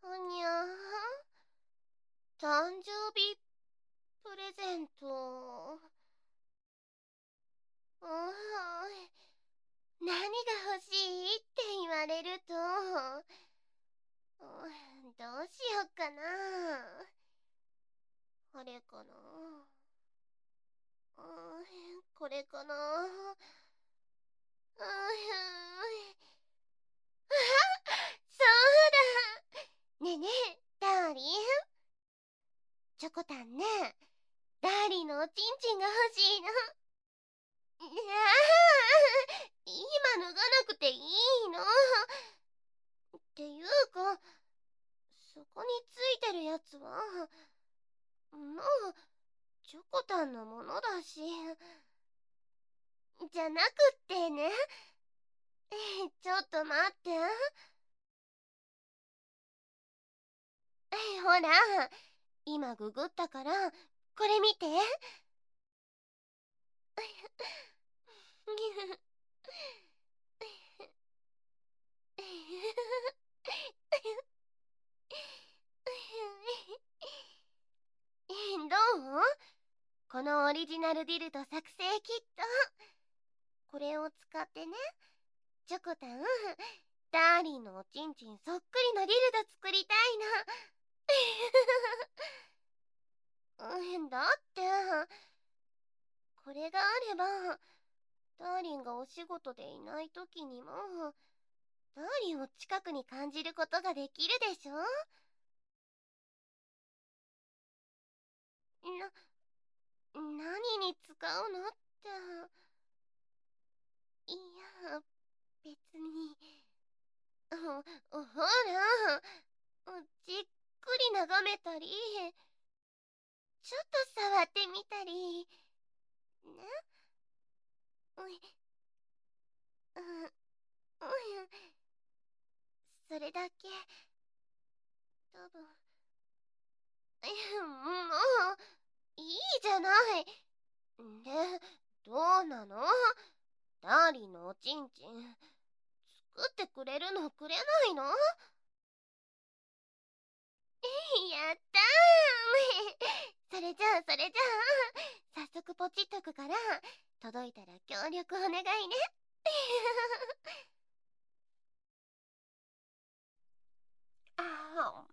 にゃー、誕生日プレゼント。何が欲しいって言われると、どうしよっかな。あれかな。これかな。そうだ。ねえねえ、ダーリン。チョコタンね、ダーリンのおちんちんが欲しいの。今脱がなくていいの。っていうか、そこについてるやつは、もう、チョコタンのものだし。じゃなくってね。ちょっと待って。ほら、今ググったから、これ見て。どう？このオリジナルディルド作成キット。これを使ってね、チョコタン、ダーリンのおちんちんそっくりのディルド作りたいの。だって、これがあれば、ダーリンがお仕事でいない時にも、ダーリンを近くに感じることができるでしょ？何に使うのって。いや、別に。ほら、じっくり眺めたり、ちょっと触ってみたり、ね。うい、うん、それだけ、多分。もう、いいじゃない。で、どうなの？ダーリンのおちんちん、作ってくれるのくれないの？やったー。早速ポチっとくから、届いたら協力お願いね。あ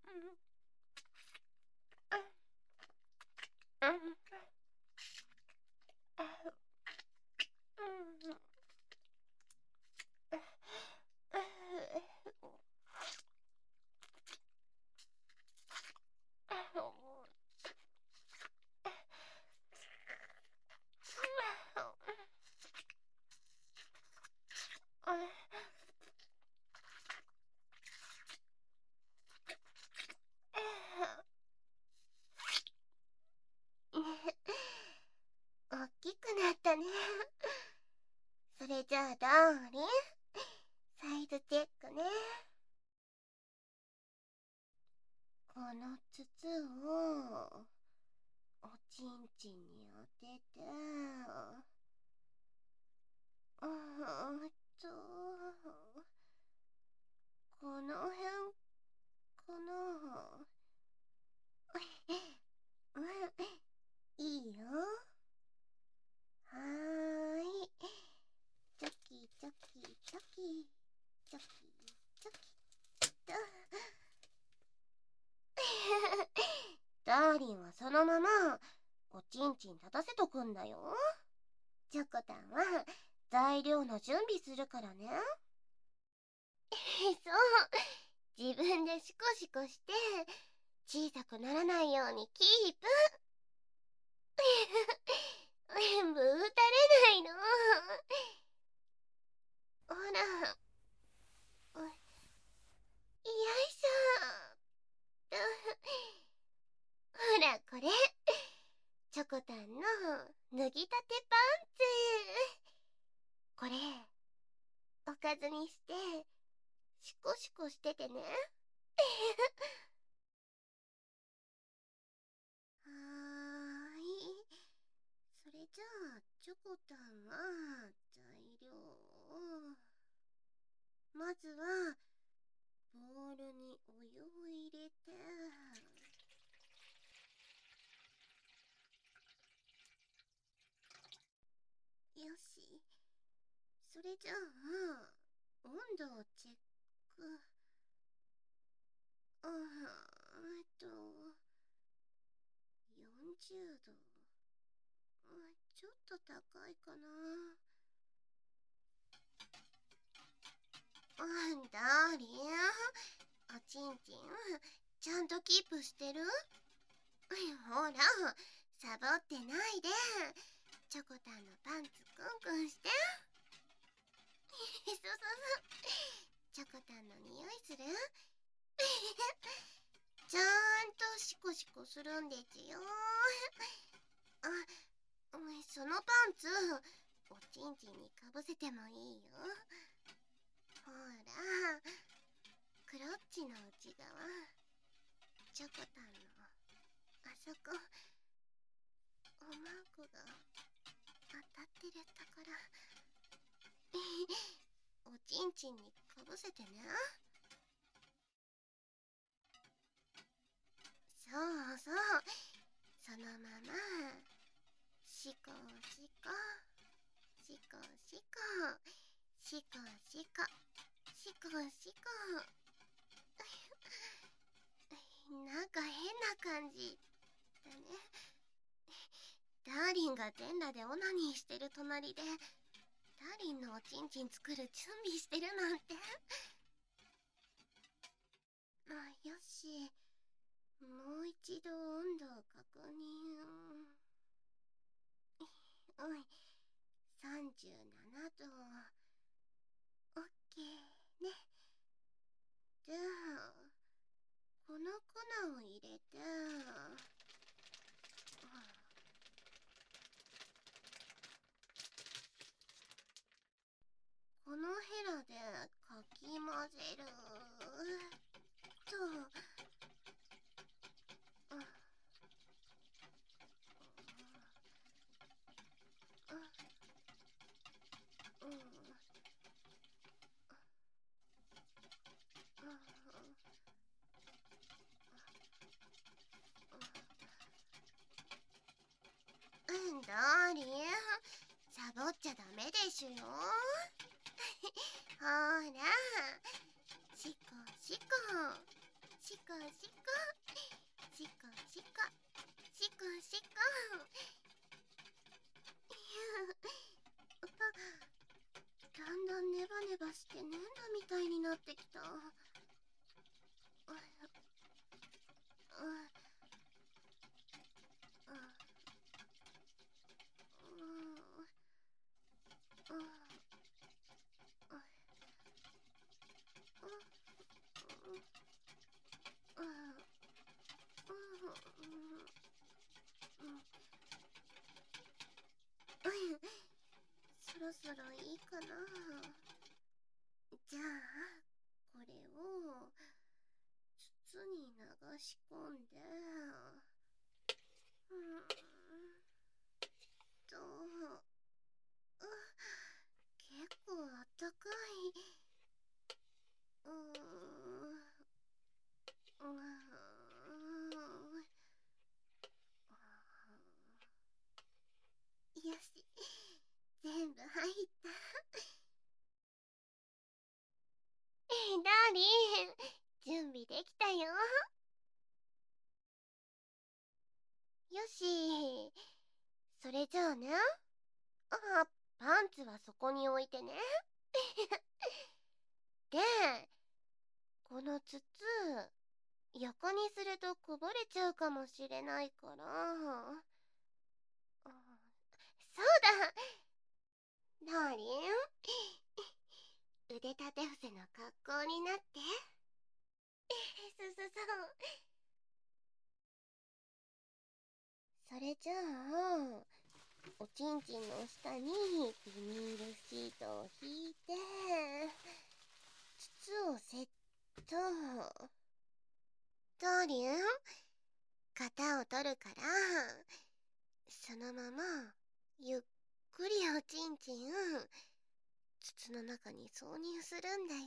大きくなったね。それじゃあダーリン、サイズチェックね。この筒をおちんちんに当てて、うーんと、この辺かな。うん、いいよ。はーい。チョキチョキチョキチョキチョキと。ダーリンはそのままおちんちん立たせとくんだよ。チョコタンは材料の準備するからね。そう、自分でシコシコして小さくならないようにキープ。全部打たれないの。ほら、よいしょ。ほらこれ、チョコタンの脱ぎたてパンツ。これおかずにしてシコシコしててね。はーい。それじゃあチョコタンは材料を、まずはボウルにお湯を入れそれじゃあ、温度をチェック。40度。ちょっと高いかな。ダーリン、おちんちん、ちゃんとキープしてる？ほら、サボってないで。チョコタンのパンツクンクンして。そうそうそう。チョコタンの匂いする？ちゃんとシコシコするんでちよ。そのパンツ、おちんちんにかぶせてもいいよ。ほら、クロッチの内側、チョコタンのあそこ、おまんこが当たってるところ、おちんちんにかぶせてね。そうそう、そのままシコシコシコシコシコシコシコシコ。なんか変な感じだね。ダーリンが全裸でオナニーしてる隣で、ダーリンのおちんちん作る準備してるなんて。よし、もう一度温度を確認。37度。オッケーね。じゃあ、この粉を入れて、このヘラでかき混ぜると。ダーリン、サボっちゃダメでしゅよ。ほら、シコシコシコシコシコシコシコシコ。だんだんネバネバして粘土みたいになってきた。そろそろいいかな。じゃあ、これを筒に流し込んで、と、結構あったかい。よし、全部入った。ダーリン、準備できたよ。よし、それじゃあね。パンツはそこに置いてね。で、この筒、横にするとこぼれちゃうかもしれないから。そうだ、ダーリン。腕立て伏せの格好になって。そう。それじゃあ、おちんちんの下にビニールシートを引いて、筒をセット。ダーリン、型を取るから、そのままゆっくりおちんちん筒の中に挿入するんだよ。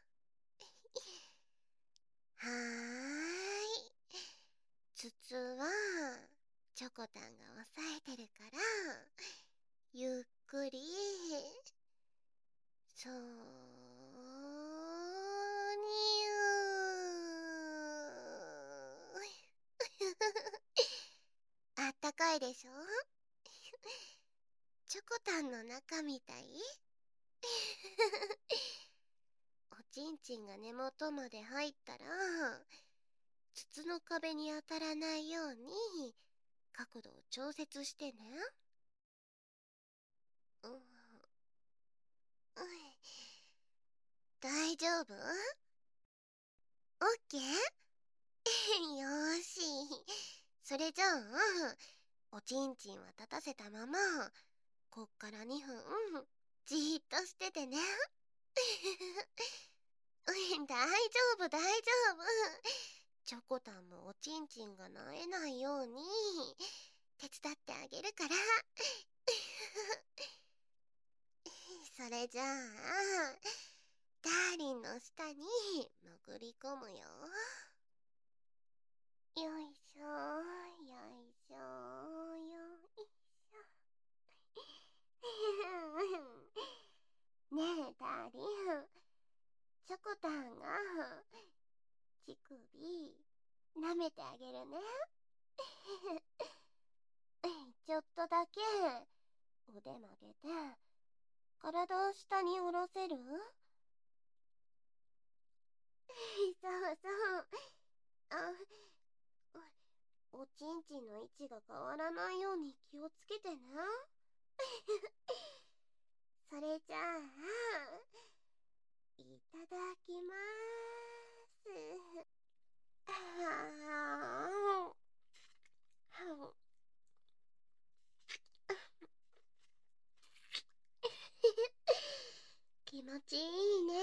はーい。筒はチョコタンが押さえてるから、ゆっくりいでしょ。チョコタンの中みたい。おちんちんが根元まで入ったら、筒の壁に当たらないように角度を調節してね。うん、うん、大丈夫？オッケー。よーし。それじゃあ、おちんちんは立たせたまま、こっから2分、じーっとしててね。大丈夫、大丈夫。チョコタンもおちんちんがなえないように、手伝ってあげるから。それじゃあ、ダーリンの下に潜り込むよ。よいしょ、よいしょ、よいしょ。ねえ、ダーリン。チョコタンが、乳首、舐めてあげるね。ちょっとだけ、腕曲げて、体を下に下ろせる？そうそう。あ、おちんちんの位置が変わらないように気をつけてね。それじゃあ、いただきまーす。はあ、気持ちいいね。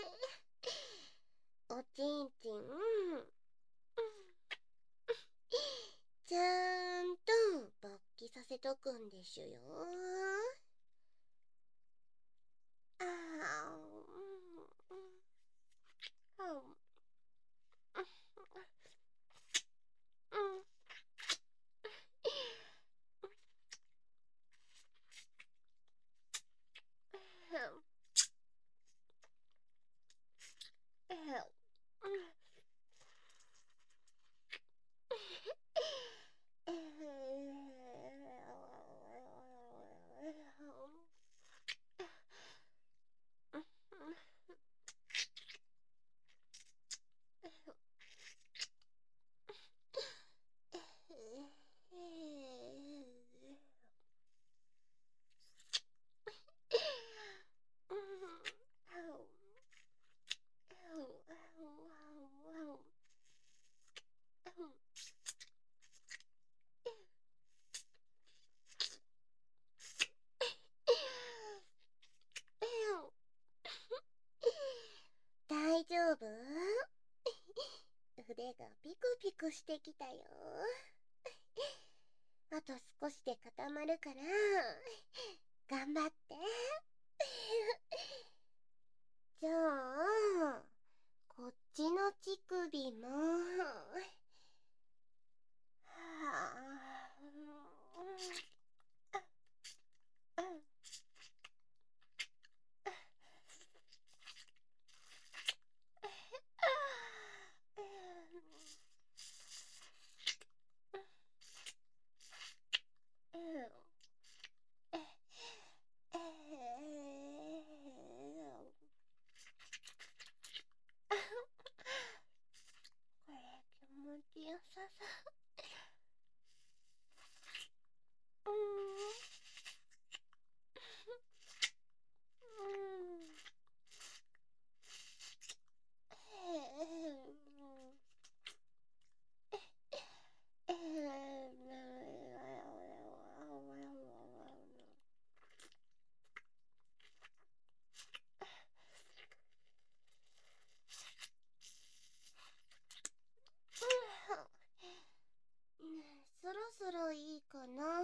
おちんちん、ちゃんと勃起させとくんでしゅよ。あ大丈夫？腕がピクピクしてきたよ。あと少しで固まるから、頑張って。じゃあ、こっちの乳首も、これ気持ちよさそう。そろそろいいかな。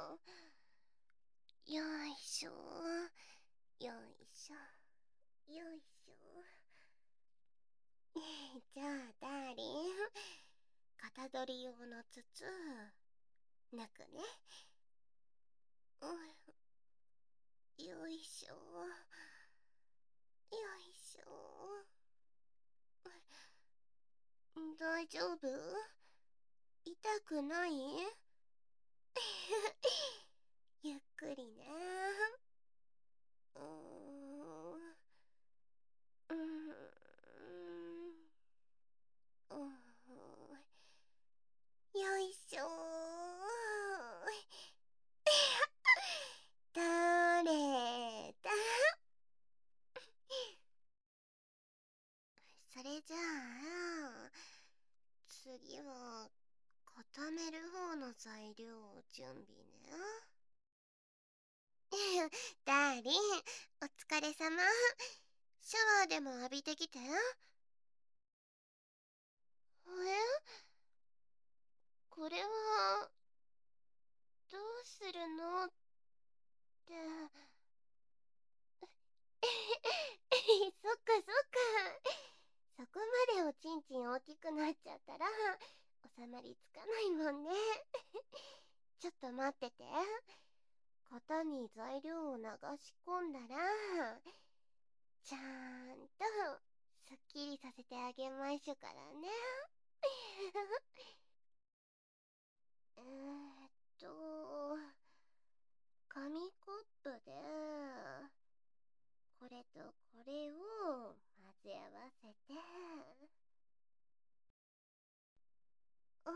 よいしょ、よいしょ、よいしょ。じゃあ、ダーリン、型取り用の筒、抜くね。よいしょ、よいしょ。大丈夫？痛くない？ ゆっくりね。うーん。うーん。うーん。よいしょー。どれだ。それじゃあ、次は固める方の材料を準備ね。ダーリン、お疲れ様。シャワーでも浴びてきて。これは、どうするのって。そっかそっか。そこまでおちんちん大きくなっちゃったら、収まりつかないもんね。ちょっと待ってて。型に材料を流し込んだら、ちゃんとすっきりさせてあげましょからね。えーっと、紙コップで、これとこれを混ぜ合わせて、うん、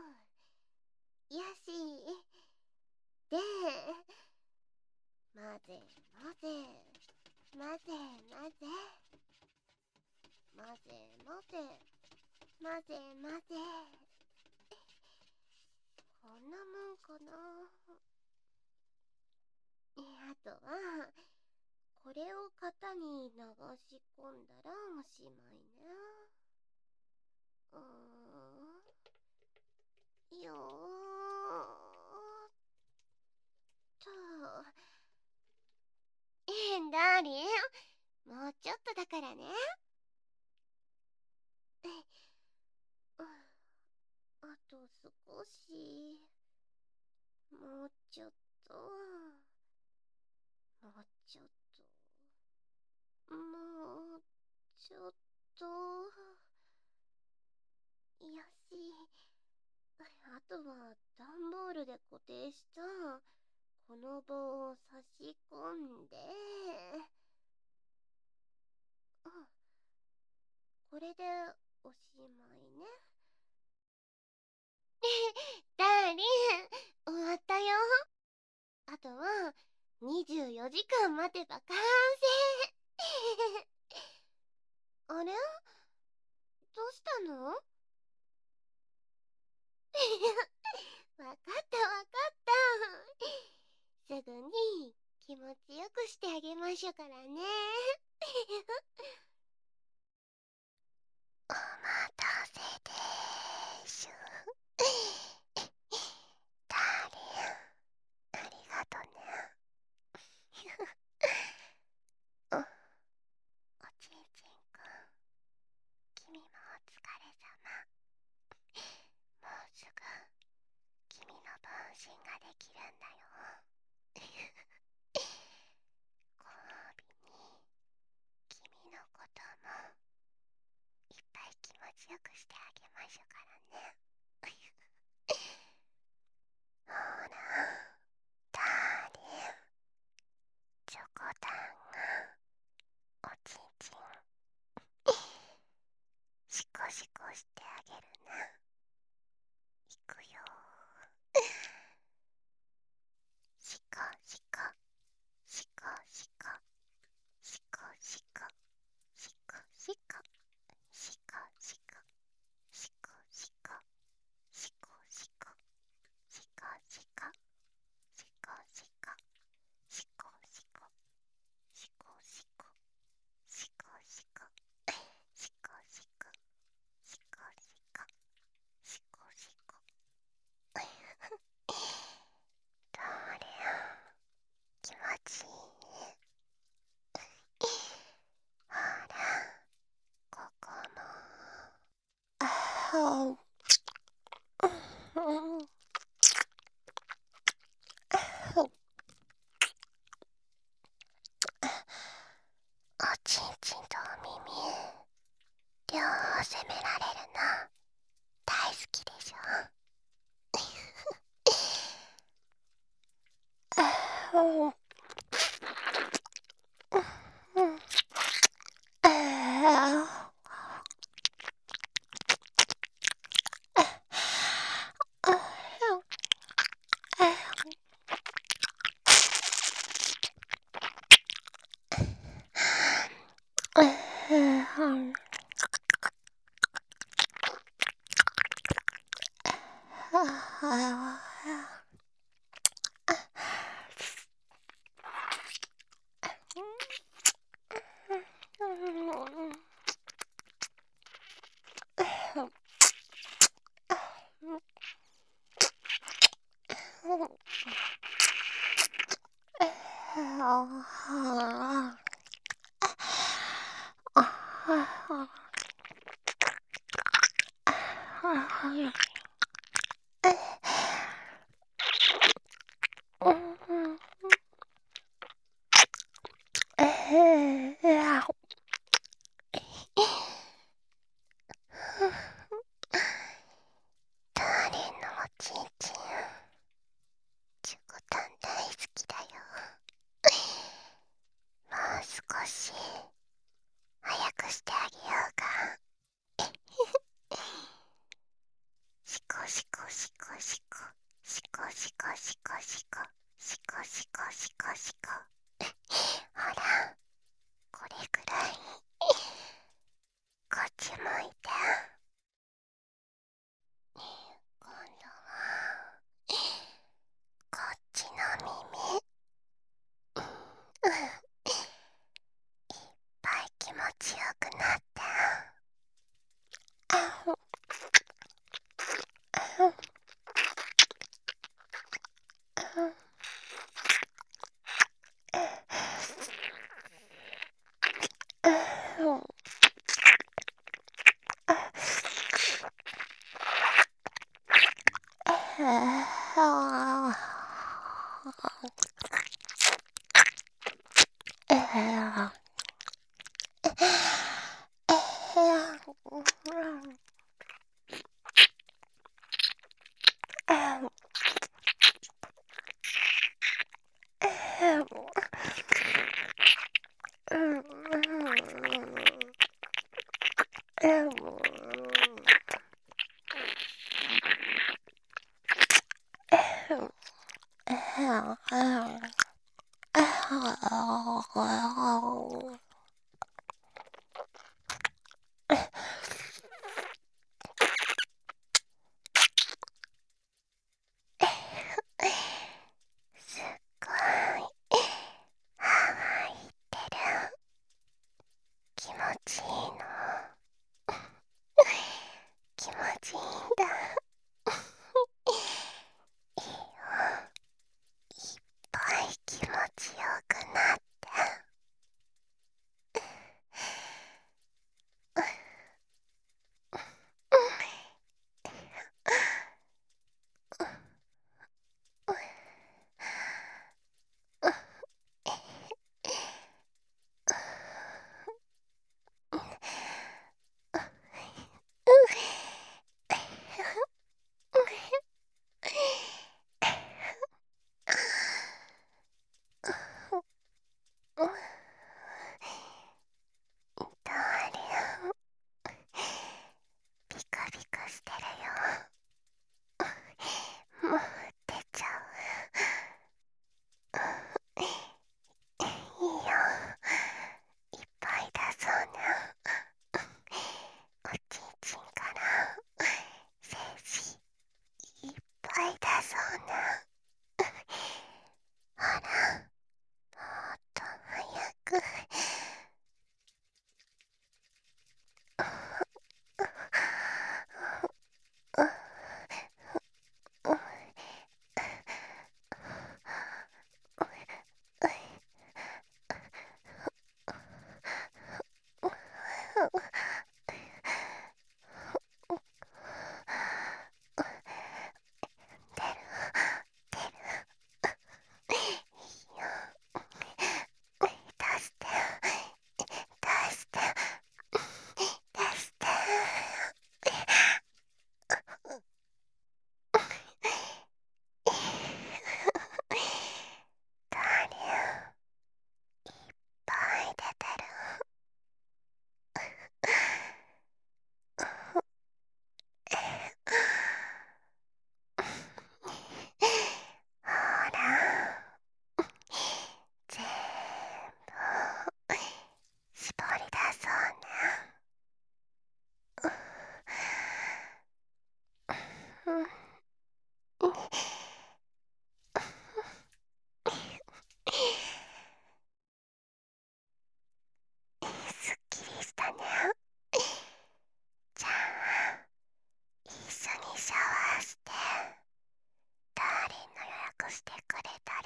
よし。で、混ぜ混ぜ、混ぜ混ぜ、混ぜ混ぜ、混ぜ混ぜ。こんなもんかな。あとは、これを型に流し込んだらおしまいね。うーん。よーっと。ダーリン、もうちょっとだからね。あと少し。もうちょっと。もうちょっと。もうちょっと。よし。あとは段ボールで固定したこの棒を差し込んで、これでおしまいね。ダーリン、終わったよ。あとは24時間待てば完成。あれ、どうしたの？わかったわかった。すぐに気持ちよくしてあげましょからね。お待たせでーす。ダーリン、ありがとね。おちんちんくん、君もお疲れ様。もうすぐ君の分身ができるんだよ。ご褒美に君のこともいっぱい気持ちよくしてあげましょからね。ほら、ダーリン、チョコタンがおちんちんシコシコしてあげるね。いくよ。シコシコ、シコシコ、シコシコ、シコシコ、シコシコ、シコシコ、シコシコ、シコシコ、シコシコ、シコシコ、シコシコ、シコシコ、シコシコ、シコシコ、シコシコ。どれ気持ちいい？ほら、ここも。あおちんちんとお耳、両方責められるの大好きでしょ。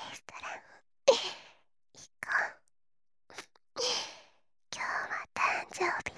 ストラン行こう。今日は誕生日